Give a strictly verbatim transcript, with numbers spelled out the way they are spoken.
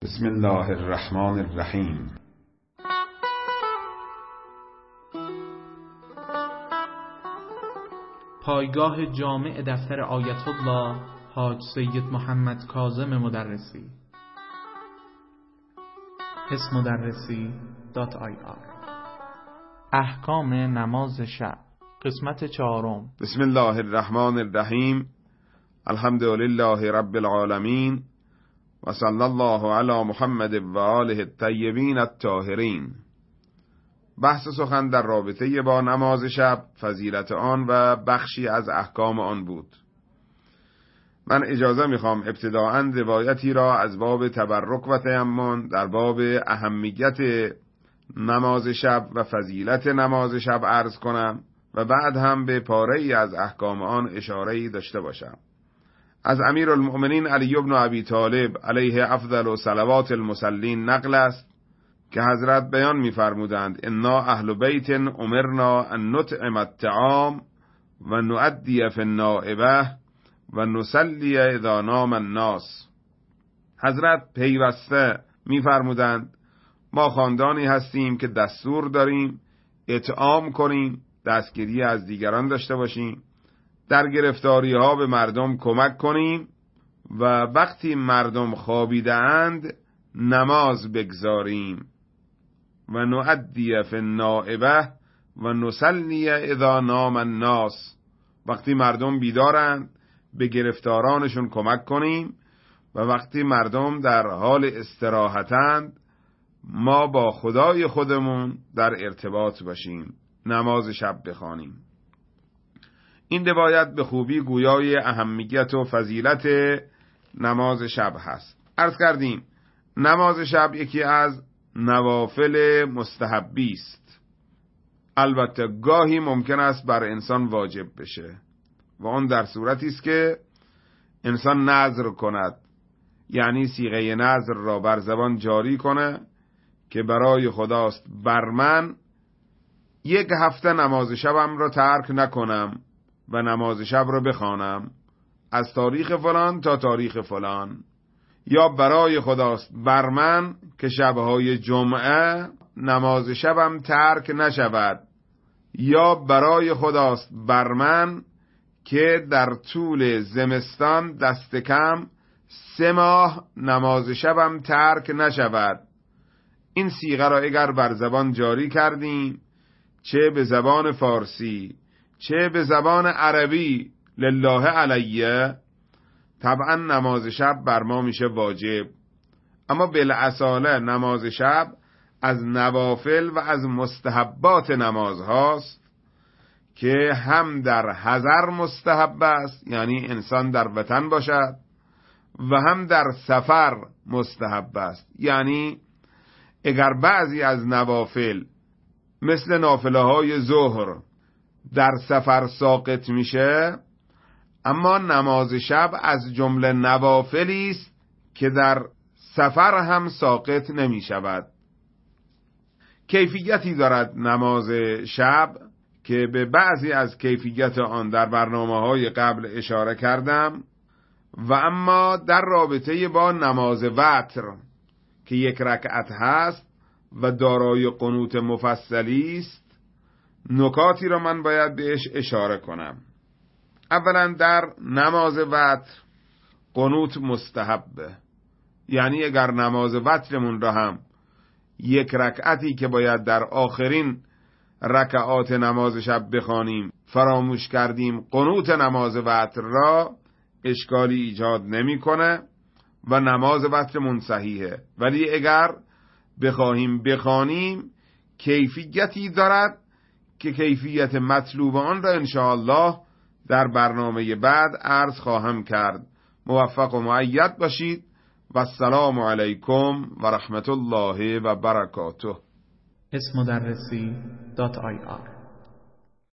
بسم الله الرحمن الرحیم. پایگاه جامع دفتر آیت الله حاج سید محمد کاظم مدرسی اسم مدرسی دات آی آر. احکام نماز شب، قسمت چهارم. بسم الله الرحمن الرحیم. الحمد لله رب العالمین و صلی الله علی محمد و آله الطیبین الطاهرین. بحث سخن در رابطه با نماز شب، فضیلت آن و بخشی از احکام آن بود. من اجازه میخوام ابتداءً روایتی را از باب تبرک و تیمم در باب اهمیت نماز شب و فضیلت نماز شب عرض کنم و بعد هم به پاره‌ای از احکام آن اشاره‌ای داشته باشم. از امیرالمؤمنین علی بن ابی طالب علیه افضل و صلوات المصلین نقل است که حضرت بیان می‌فرمودند: انا اهل بیت امرنا ان نطعم الطعام و نؤدی فی النائبه و نصلی اذا نام الناس. حضرت پیوسته می‌فرمودند ما خاندانی هستیم که دستور داریم اطعام کنیم، دستگیری از دیگران داشته باشیم، در گرفتاری ها به مردم کمک کنیم و وقتی مردم خوابیده اند نماز بگذاریم و نؤدی فی النائبه و نصلی اذا نام الناس. وقتی مردم بیدارند به گرفتارانشون کمک کنیم و وقتی مردم در حال استراحتند ما با خدای خودمون در ارتباط باشیم، نماز شب بخوانیم. این روایت به خوبی گویای اهمیت و فضیلت نماز شب هست. عرض کردیم نماز شب یکی از نوافل مستحبی است. البته گاهی ممکن است بر انسان واجب بشه و آن در صورتی است که انسان نذر کند، یعنی صیغه نذر را بر زبان جاری کنه که برای خداست بر من یک هفته نماز شبم را ترک نکنم و نماز شب را بخوانم از تاریخ فلان تا تاریخ فلان، یا برای خداست بر من که شبهای جمعه نماز شبم ترک نشود، یا برای خداست بر من که در طول زمستان دست کم سه ماه نماز شبم ترک نشود. این صیغه را اگر بر زبان جاری کردیم، چه به زبان فارسی چه به زبان عربی لله علیه، طبعا نماز شب بر ما میشه واجب. اما بالاصاله نماز شب از نوافل و از مستحبات نماز هاست که هم در حضر مستحب است، یعنی انسان در وطن باشد، و هم در سفر مستحب است، یعنی اگر بعضی از نوافل مثل نافله های ظهر در سفر ساقط میشه، اما نماز شب از جمله نوافلی است که در سفر هم ساقط نمی شود. کیفیتی دارد نماز شب که به بعضی از کیفیت آن در برنامه‌های قبل اشاره کردم، و اما در رابطه با نماز وتر که یک رکعت هست و دارای قنوت مفصلی است نکاتی را من باید بهش اشاره کنم. اولا در نماز وتر قنوت مستحبه، یعنی اگر نماز وترمون را هم یک رکعتی که باید در آخرین رکعات نماز شب بخوانیم فراموش کردیم، قنوت نماز وتر را اشکالی ایجاد نمیکنه و نماز وترمون صحیحه. ولی اگر بخواهیم بخوانیم کیفیتی دارد که کیفیت مطلوب آن را انشاءالله در برنامه بعد عرض خواهم کرد. موفق و مؤید باشید و السلام علیکم و رحمت الله و برکاته. اسم مدرسی دات آی آر.